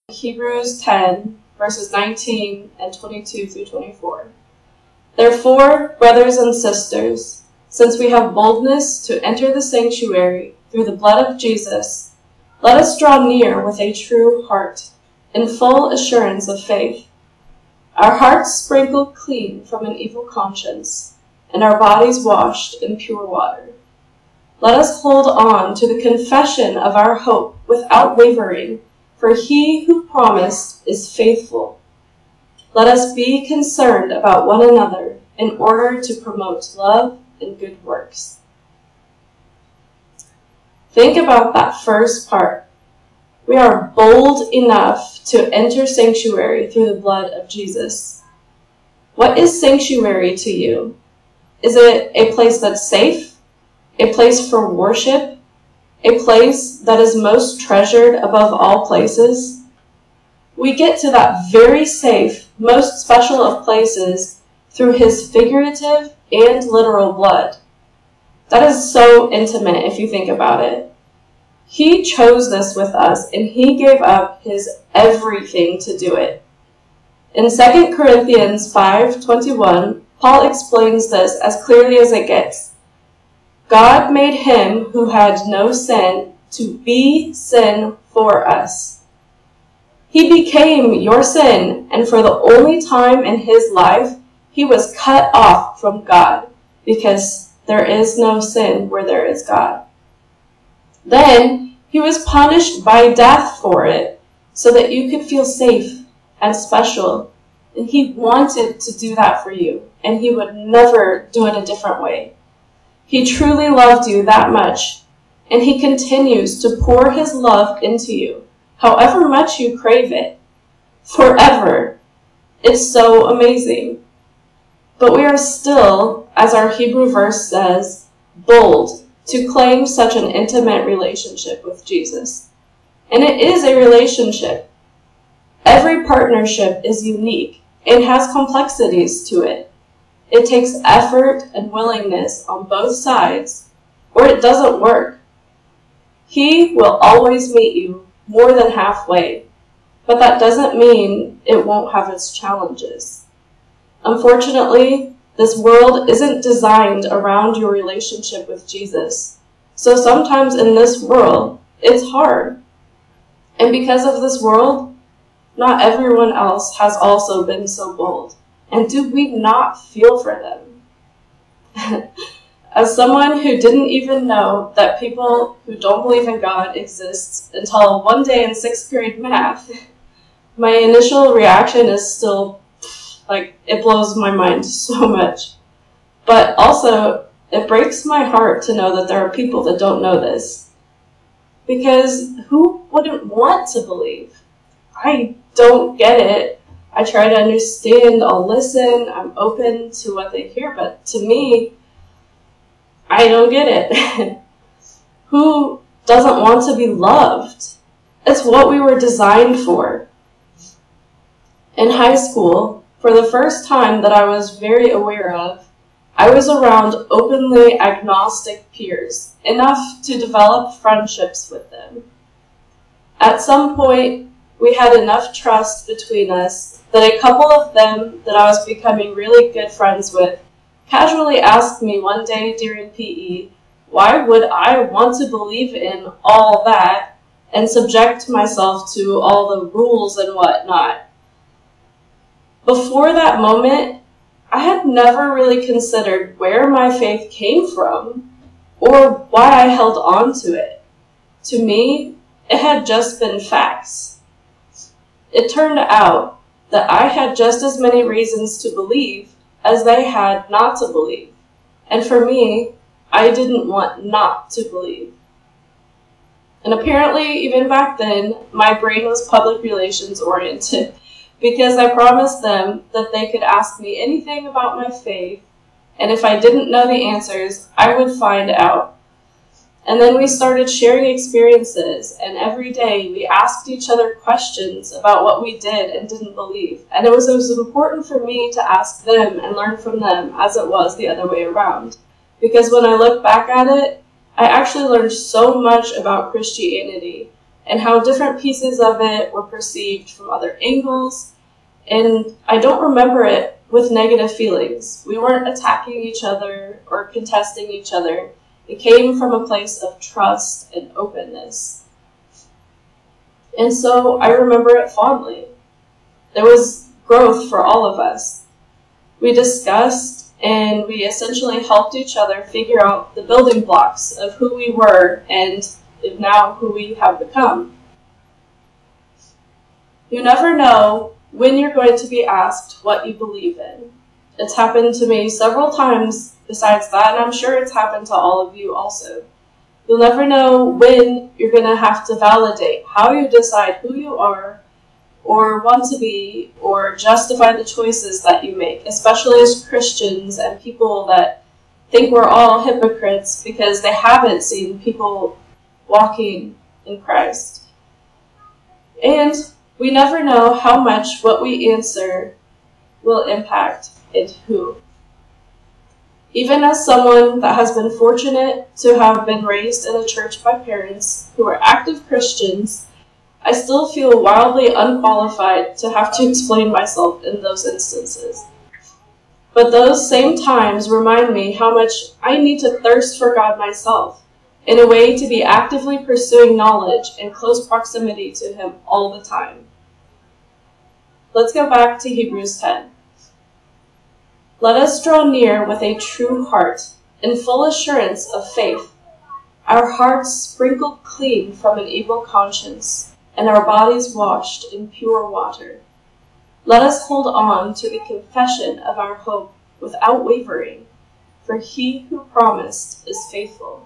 Hebrews 10, verses 19 and 22 through 24. Therefore, brothers and sisters, since we have boldness to enter the sanctuary through the blood of Jesus, let us draw near with a true heart, in full assurance of faith, our hearts sprinkled clean from an evil conscience, and our bodies washed in pure water. Let us hold on to the confession of our hope without wavering, for he who promised is faithful. Let us be concerned about one another in order to promote love and good works. Think about that first part. We are bold enough to enter sanctuary through the blood of Jesus. What is sanctuary to you? Is it a place that's safe? A place for worship? A place that is most treasured above all places? We get to that very safe, most special of places through his figurative and literal blood. That is so intimate if you think about it. He chose this with us, and he gave up his everything to do it. In 2 Corinthians 5:21, Paul explains this as clearly as it gets. God made him who had no sin to be sin for us. He became your sin, and for the only time in his life, he was cut off from God, because there is no sin where there is God. Then he was punished by death for it, so that you could feel safe and special. And he wanted to do that for you, and he would never do it a different way. He truly loved you that much, and he continues to pour his love into you, however much you crave it, forever. It's so amazing. But we are still, as our Hebrew verse says, bold to claim such an intimate relationship with Jesus. And it is a relationship. Every partnership is unique and has complexities to it. It takes effort and willingness on both sides, or it doesn't work. He will always meet you more than halfway, but that doesn't mean it won't have its challenges. Unfortunately, this world isn't designed around your relationship with Jesus. So sometimes in this world, it's hard. And because of this world, not everyone else has also been so bold. And do we not feel for them? As someone who didn't even know that people who don't believe in God exist until one day in 6th grade math, my initial reaction is still it blows my mind so much. But also, it breaks my heart to know that there are people that don't know this. Because who wouldn't want to believe? I don't get it. I try to understand, I'll listen, I'm open to what they hear, but to me, I don't get it. Who doesn't want to be loved? It's what we were designed for. In high school, for the first time that I was very aware of, I was around openly agnostic peers, enough to develop friendships with them. At some point, we had enough trust between us that a couple of them that I was becoming really good friends with casually asked me one day during PE, why would I want to believe in all that and subject myself to all the rules and whatnot? Before that moment, I had never really considered where my faith came from or why I held on to it. To me, it had just been facts. It turned out that I had just as many reasons to believe as they had not to believe. And for me, I didn't want not to believe. And apparently, even back then, my brain was public relations oriented, because I promised them that they could ask me anything about my faith, and if I didn't know the answers, I would find out. And then we started sharing experiences, and every day we asked each other questions about what we did and didn't believe. And it was as important for me to ask them and learn from them as it was the other way around. Because when I look back at it, I actually learned so much about Christianity and how different pieces of it were perceived from other angles. And I don't remember it with negative feelings. We weren't attacking each other or contesting each other. It came from a place of trust and openness. And so I remember it fondly. There was growth for all of us. We discussed and we essentially helped each other figure out the building blocks of who we were and now who we have become. You never know when you're going to be asked what you believe in. It's happened to me several times besides that, and I'm sure it's happened to all of you also. You'll never know when you're going to have to validate how you decide who you are or want to be or justify the choices that you make, especially as Christians and people that think we're all hypocrites because they haven't seen people walking in Christ. And we never know how much what we answer will impact and who. Even as someone that has been fortunate to have been raised in a church by parents who are active Christians, I still feel wildly unqualified to have to explain myself in those instances. But those same times remind me how much I need to thirst for God myself, in a way to be actively pursuing knowledge and close proximity to Him all the time. Let's go back to Hebrews 10. Let us draw near with a true heart, in full assurance of faith, our hearts sprinkled clean from an evil conscience, and our bodies washed in pure water. Let us hold on to the confession of our hope without wavering, for He who promised is faithful.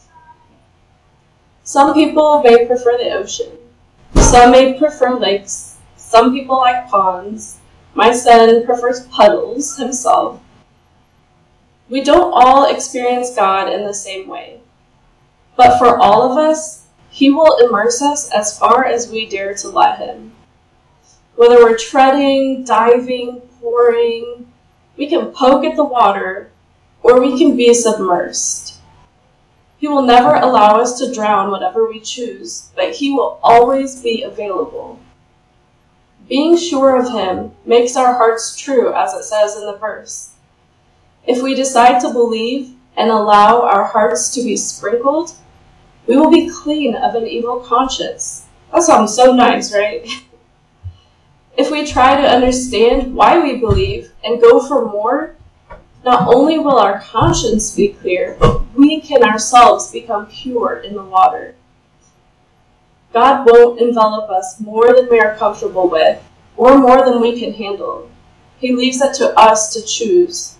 Some people may prefer the ocean. Some may prefer lakes. Some people like ponds. My son prefers puddles himself. We don't all experience God in the same way. But for all of us, He will immerse us as far as we dare to let Him. Whether we're treading, diving, pouring, we can poke at the water, or we can be submersed. He will never allow us to drown whatever we choose, but He will always be available. Being sure of Him makes our hearts true, as it says in the verse. If we decide to believe and allow our hearts to be sprinkled, we will be clean of an evil conscience. That sounds so nice, right? If we try to understand why we believe and go for more, not only will our conscience be clear, but we can ourselves become pure in the water. God won't envelop us more than we are comfortable with, or more than we can handle. He leaves it to us to choose.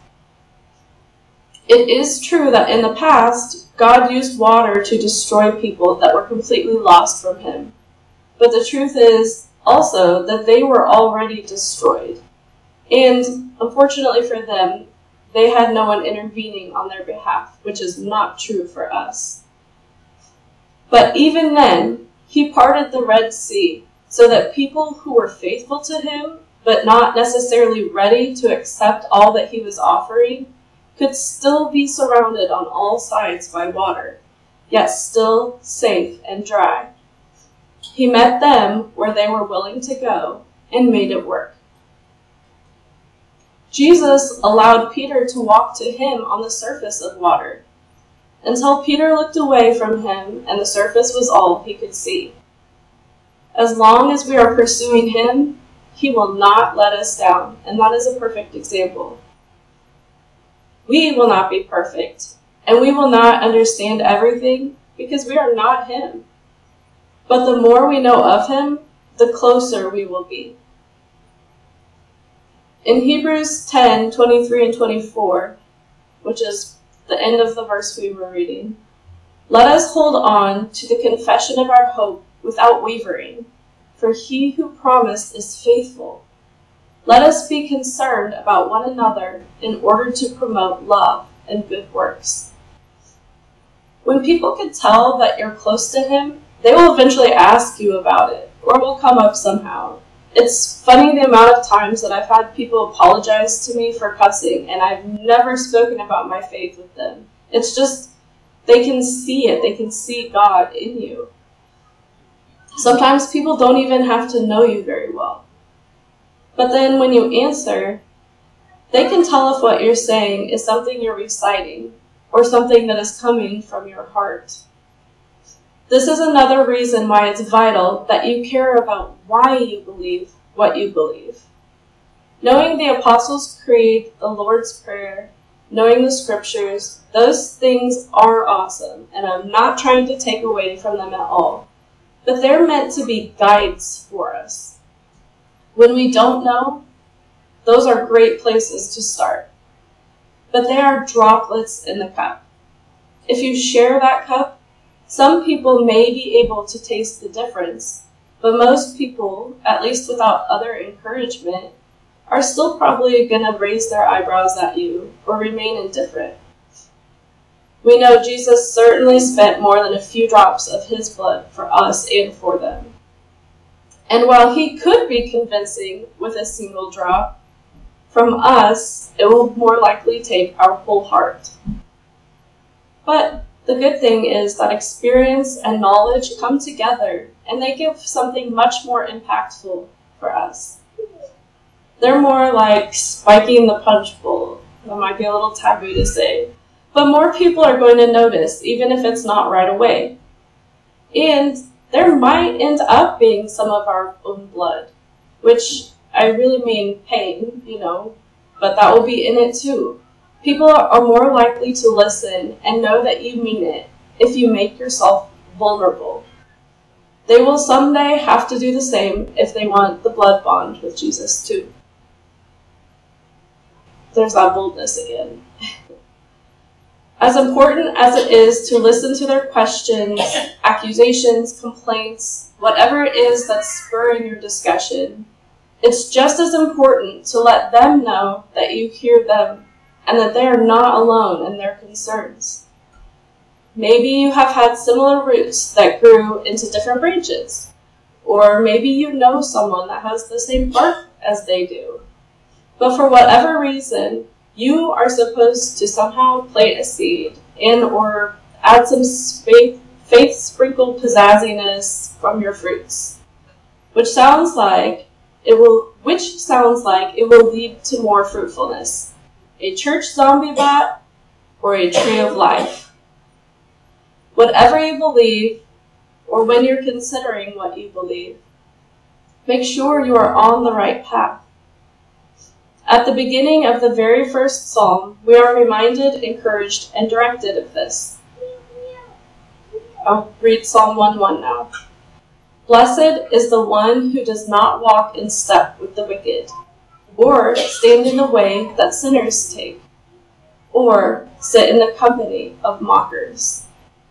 It is true that in the past, God used water to destroy people that were completely lost from Him. But the truth is also that they were already destroyed. And unfortunately for them, they had no one intervening on their behalf, which is not true for us. But even then, He parted the Red Sea so that people who were faithful to Him, but not necessarily ready to accept all that He was offering, could still be surrounded on all sides by water, yet still safe and dry. He met them where they were willing to go and made it work. Jesus allowed Peter to walk to Him on the surface of water, until Peter looked away from Him and the surface was all he could see. As long as we are pursuing Him, He will not let us down, and that is a perfect example. We will not be perfect, and we will not understand everything because we are not Him. But the more we know of Him, the closer we will be. In Hebrews 10, 23 and 24, which is the end of the verse we were reading, let us hold on to the confession of our hope without wavering, for He who promised is faithful. Let us be concerned about one another in order to promote love and good works. When people can tell that you're close to Him, they will eventually ask you about it, or will come up somehow. It's funny the amount of times that I've had people apologize to me for cussing, and I've never spoken about my faith with them. It's just, they can see it. They can see God in you. Sometimes people don't even have to know you very well. But then when you answer, they can tell if what you're saying is something you're reciting or something that is coming from your heart. This is another reason why it's vital that you care about why you believe what you believe. Knowing the Apostles' Creed, the Lord's Prayer, knowing the Scriptures, those things are awesome, and I'm not trying to take away from them at all. But they're meant to be guides for us. When we don't know, those are great places to start. But they are droplets in the cup. If you share that cup, some people may be able to taste the difference, but most people, at least without other encouragement, are still probably going to raise their eyebrows at you or remain indifferent. We know Jesus certainly spent more than a few drops of his blood for us and for them. And while he could be convincing with a single drop, from us, it will more likely take our whole heart. But the good thing is that experience and knowledge come together, and they give something much more impactful for us. They're more like spiking the punch bowl. That might be a little taboo to say. But more people are going to notice, even if it's not right away. And there might end up being some of our own blood, which I really mean pain, but that will be in it too. People are more likely to listen and know that you mean it if you make yourself vulnerable. They will someday have to do the same if they want the blood bond with Jesus too. There's that boldness again. As important as it is to listen to their questions, accusations, complaints, whatever it is that's spurring your discussion, it's just as important to let them know that you hear them and that they are not alone in their concerns. Maybe you have had similar roots that grew into different branches, or maybe you know someone that has the same bark as they do. But for whatever reason, you are supposed to somehow plant a seed and or add some faith-sprinkled pizazziness from your fruits, which sounds like it will lead to more fruitfulness. A church zombie bot or a tree of life. Whatever you believe, or when you're considering what you believe, make sure you are on the right path. At the beginning of the very first psalm, we are reminded, encouraged, and directed of this. I'll read Psalm 1:1 now. Blessed is the one who does not walk in step with the wicked, or stand in the way that sinners take, or sit in the company of mockers.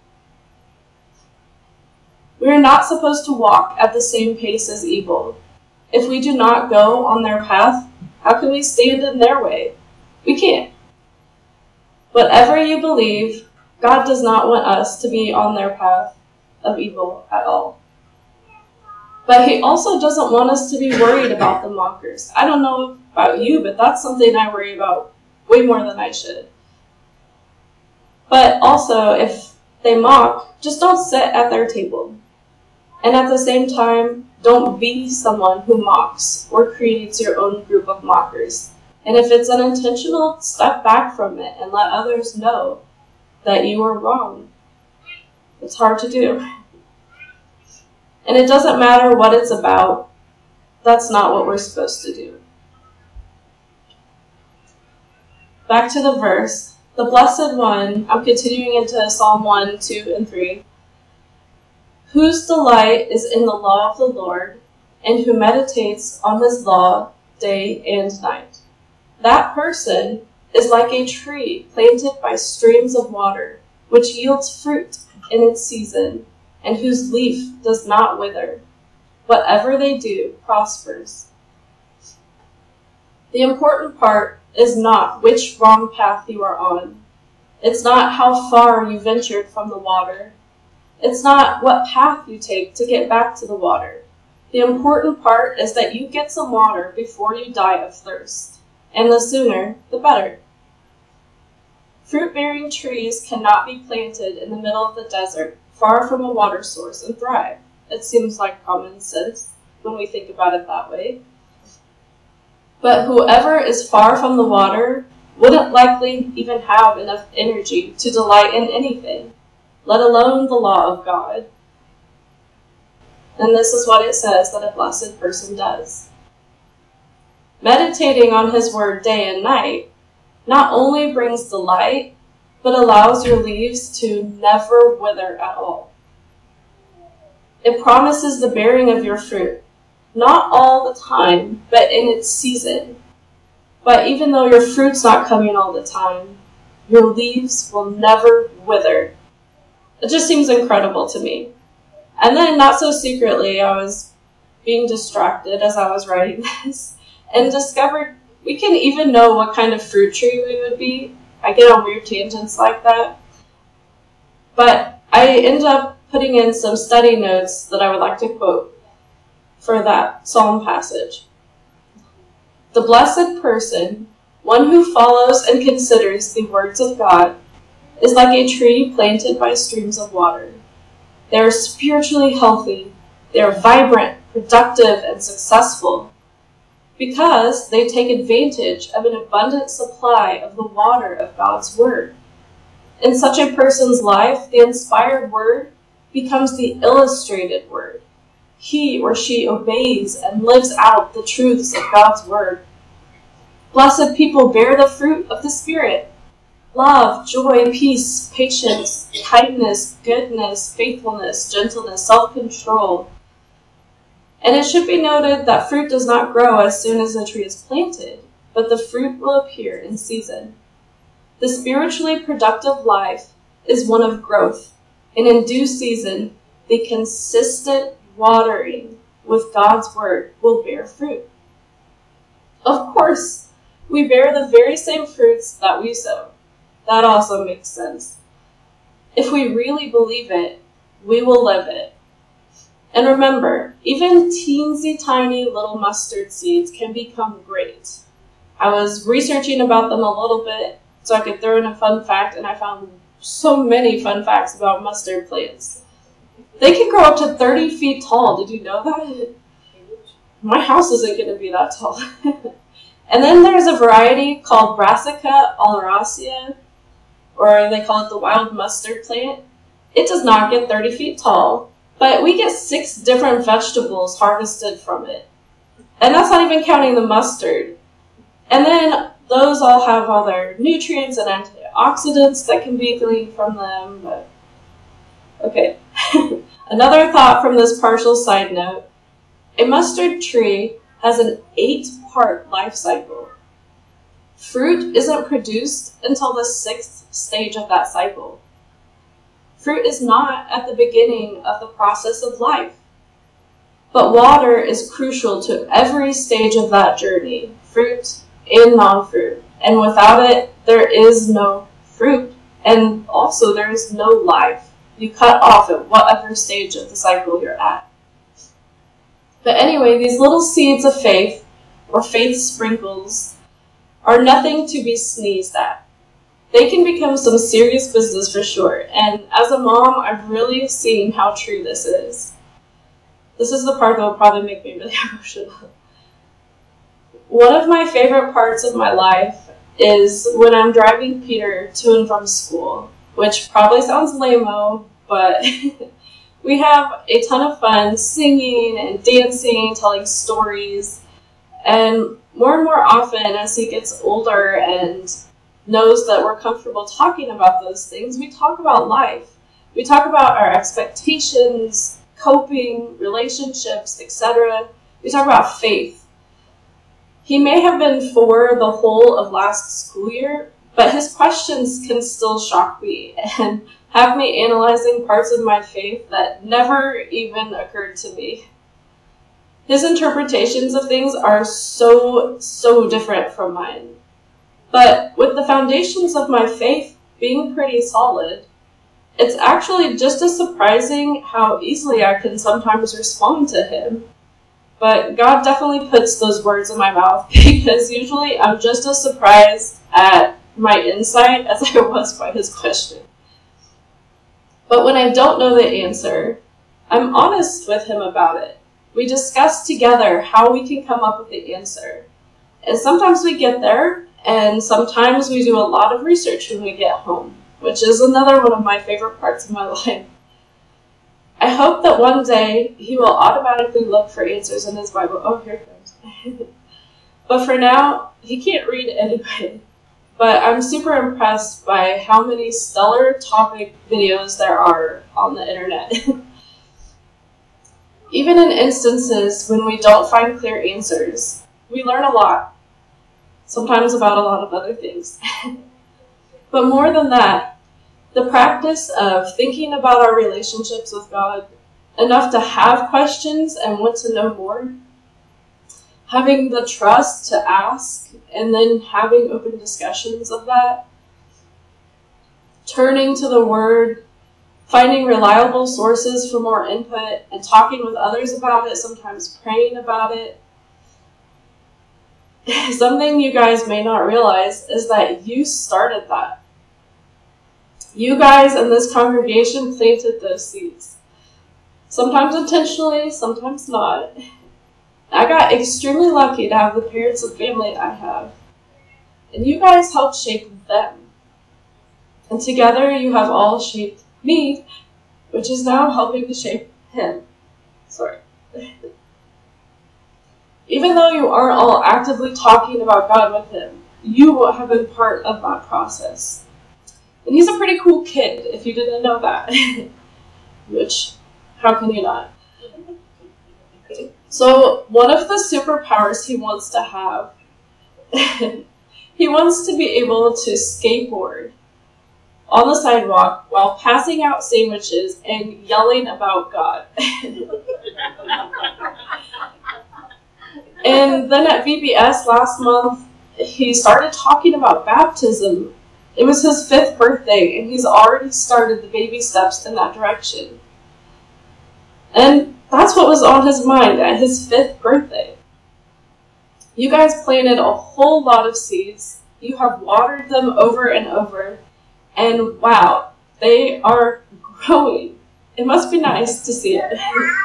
We are not supposed to walk at the same pace as evil. If we do not go on their path, how can we stand in their way? We can't. Whatever you believe, God does not want us to be on their path of evil at all. But he also doesn't want us to be worried about the mockers. I don't know about you, but that's something I worry about way more than I should. But also, if they mock, just don't sit at their table. And at the same time, don't be someone who mocks or creates your own group of mockers. And if it's unintentional, step back from it and let others know that you are wrong. It's hard to do. And it doesn't matter what it's about. That's not what we're supposed to do. Back to the verse. The Blessed One, I'm continuing into Psalm 1, 2, and 3. Whose delight is in the law of the Lord, and who meditates on his law day and night. That person is like a tree planted by streams of water, which yields fruit in its season, and whose leaf does not wither. Whatever they do prospers. The important part is not which wrong path you are on. It's not how far you ventured from the water. It's not what path you take to get back to the water. The important part is that you get some water before you die of thirst. And the sooner, the better. Fruit-bearing trees cannot be planted in the middle of the desert, far from a water source, and thrive. It seems like common sense when we think about it that way. But whoever is far from the water wouldn't likely even have enough energy to delight in anything, let alone the law of God. And this is what it says that a blessed person does. Meditating on his word day and night not only brings delight, but allows your leaves to never wither at all. It promises the bearing of your fruit, not all the time, but in its season. But even though your fruit's not coming all the time, your leaves will never wither. It just seems incredible to me. And then, not so secretly, I was being distracted as I was writing this and discovered we can even know what kind of fruit tree we would be. I get on weird tangents like that. But I ended up putting in some study notes that I would like to quote for that psalm passage. The blessed person, one who follows and considers the words of God, is like a tree planted by streams of water. They are spiritually healthy, they are vibrant, productive, and successful because they take advantage of an abundant supply of the water of God's Word. In such a person's life, the inspired Word becomes the illustrated Word. He or she obeys and lives out the truths of God's Word. Blessed people bear the fruit of the Spirit: love, joy, peace, patience, kindness, goodness, faithfulness, gentleness, self-control. And it should be noted that fruit does not grow as soon as the tree is planted, but the fruit will appear in season. The spiritually productive life is one of growth, and in due season, the consistent watering with God's Word will bear fruit. Of course, we bear the very same fruits that we sow. That also makes sense. If we really believe it, we will live it. And remember, even teensy tiny little mustard seeds can become great. I was researching about them a little bit so I could throw in a fun fact, and I found so many fun facts about mustard plants. They can grow up to 30 feet tall. Did you know that? My house isn't going to be that tall. And then there's a variety called Brassica oleracea, or they call it the wild mustard plant. It does not get 30 feet tall, but we get 6 different vegetables harvested from it. And that's not even counting the mustard. And then those all have all their nutrients and antioxidants that can be gleaned from them. But okay. Another thought from this partial side note: a mustard tree has an 8-part life cycle. Fruit isn't produced until the 6th stage of that cycle. Fruit is not at the beginning of the process of life. But water is crucial to every stage of that journey, fruit and non-fruit. And without it, there is no fruit. And also there is no life. You cut off at whatever stage of the cycle you're at. But anyway, these little seeds of faith, or faith sprinkles, are nothing to be sneezed at. They can become some serious business for sure, and as a mom, I've really seen how true this is. This is the part that will probably make me really emotional. One of my favorite parts of my life is when I'm driving Peter to and from school, which probably sounds lame-o, but we have a ton of fun singing and dancing, telling stories, and more often as he gets older and knows that we're comfortable talking about those things, we talk about life. We talk about our expectations, coping, relationships, etc. We talk about faith. He may have been 4 the whole of last school year, but his questions can still shock me and have me analyzing parts of my faith that never even occurred to me. His interpretations of things are so different from mine. But with the foundations of my faith being pretty solid, it's actually just as surprising how easily I can sometimes respond to him. But God definitely puts those words in my mouth, because usually I'm just as surprised at my insight as I was by his question. But when I don't know the answer, I'm honest with him about it. We discuss together how we can come up with the answer. And sometimes we get there, and sometimes we do a lot of research when we get home, which is another one of my favorite parts of my life. I hope that one day he will automatically look for answers in his Bible. Oh, here it comes. But for now, he can't read anyway. But I'm super impressed by how many stellar topic videos there are on the internet. Even in instances when we don't find clear answers, we learn a lot. Sometimes about a lot of other things. But more than that, the practice of thinking about our relationships with God enough to have questions and want to know more, having the trust to ask, and then having open discussions of that, turning to the Word, finding reliable sources for more input, and talking with others about it, sometimes praying about it. Something you guys may not realize is that you started that. You guys in this congregation planted those seeds. Sometimes intentionally, sometimes not. I got extremely lucky to have the parents and family I have. And you guys helped shape them. And together you have all shaped me, which is now helping to shape him. Sorry. Even though you aren't all actively talking about God with him, you have been part of that process. And he's a pretty cool kid, if you didn't know that. Which, how can you not? So, one of the superpowers he wants to have, he wants to be able to skateboard on the sidewalk while passing out sandwiches and yelling about God. And then at VBS last month, he started talking about baptism. It was his 5th birthday, and he's already started the baby steps in that direction. And that's what was on his mind at his 5th birthday. You guys planted a whole lot of seeds. You have watered them over and over. And wow, they are growing. It must be nice to see it.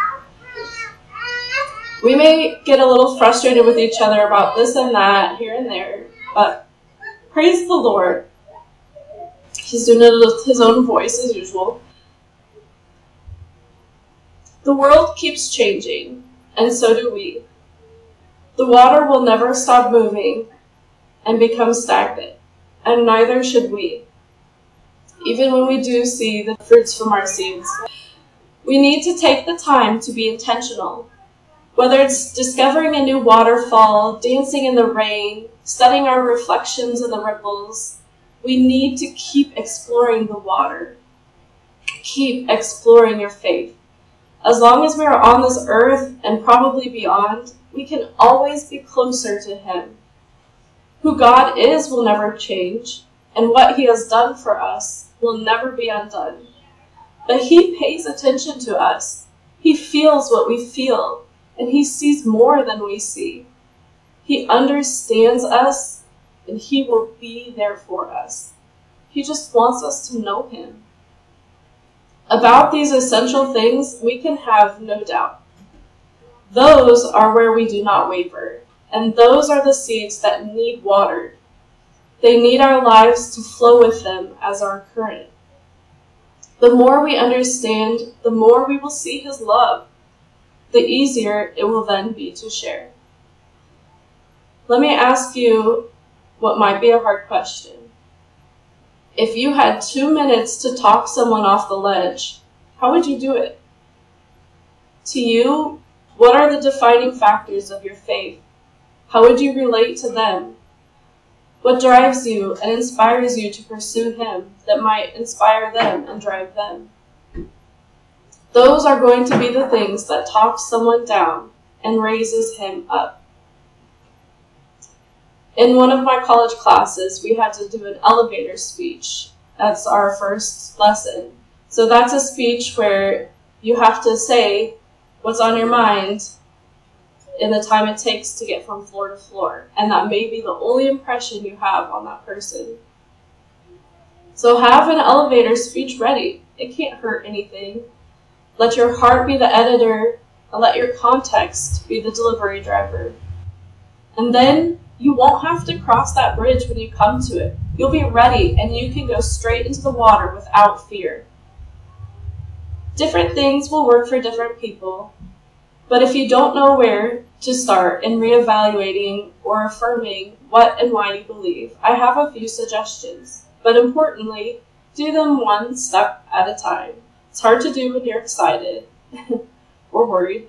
We may get a little frustrated with each other about this and that, here and there, but praise the Lord. He's doing it with his own voice as usual. The world keeps changing, and so do we. The water will never stop moving and become stagnant, and neither should we. Even when we do see the fruits from our seeds, we need to take the time to be intentional. Whether it's discovering a new waterfall, dancing in the rain, studying our reflections in the ripples, we need to keep exploring the water. Keep exploring your faith. As long as we are on this earth and probably beyond, we can always be closer to him. Who God is will never change, and what he has done for us will never be undone. But he pays attention to us. He feels what we feel, and he sees more than we see. He understands us, and he will be there for us. He just wants us to know him. About these essential things, we can have no doubt. Those are where we do not waver, and those are the seeds that need watered. They need our lives to flow with them as our current. The more we understand, the more we will see his love. The easier it will then be to share. Let me ask you what might be a hard question. If you had 2 minutes to talk someone off the ledge, how would you do it? To you, what are the defining factors of your faith? How would you relate to them? What drives you and inspires you to pursue him that might inspire them and drive them? Those are going to be the things that talk someone down and raises him up. In one of my college classes, we had to do an elevator speech. That's our first lesson. So that's a speech where you have to say what's on your mind in the time it takes to get from floor to floor. And that may be the only impression you have on that person. So have an elevator speech ready. It can't hurt anything. Let your heart be the editor, and let your context be the delivery driver. And then you won't have to cross that bridge when you come to it. You'll be ready, and you can go straight into the water without fear. Different things will work for different people, but if you don't know where to start in reevaluating or affirming what and why you believe, I have a few suggestions. But importantly, do them one step at a time. It's hard to do when you're excited or worried.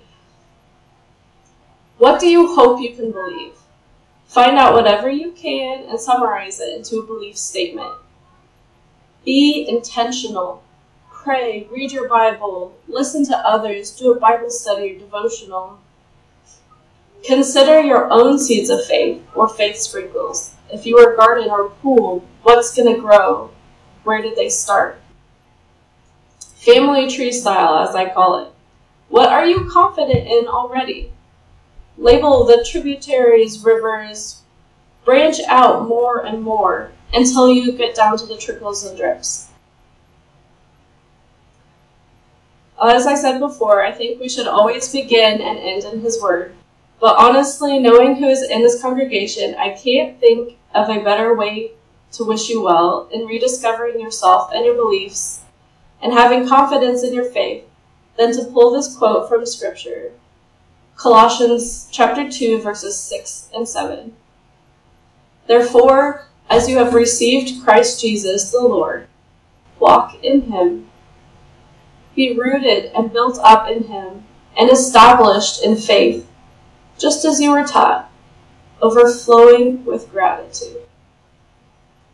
What do you hope you can believe? Find out whatever you can and summarize it into a belief statement. Be intentional. Pray, read your Bible, listen to others, do a Bible study or devotional. Consider your own seeds of faith or faith sprinkles. If you were a garden or a pool, what's going to grow? Where did they start? Family tree style, as I call it. What are you confident in already? Label the tributaries, rivers, branch out more and more until you get down to the trickles and drips. As I said before, I think we should always begin and end in His Word. But honestly, knowing who is in this congregation, I can't think of a better way to wish you well in rediscovering yourself and your beliefs and having confidence in your faith than to pull this quote from Scripture. Colossians chapter 2, verses 6 and 7. Therefore, as you have received Christ Jesus the Lord, walk in Him. Be rooted and built up in Him and established in faith, just as you were taught, overflowing with gratitude.